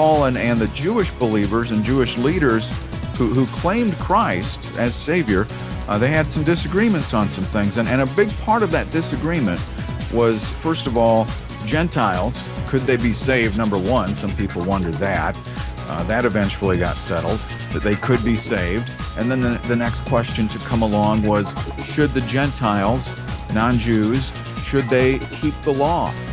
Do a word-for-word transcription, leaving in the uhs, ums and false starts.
Paul and, and the Jewish believers and Jewish leaders who, who claimed Christ as Savior, uh, they had some disagreements on some things. And, and a big part of that disagreement was, first of all, Gentiles. Could they be saved? Number one, some people wondered that. Uh, that eventually got settled, that they could be saved. And then the, the next question to come along was, should the Gentiles, non-Jews, should they keep the law?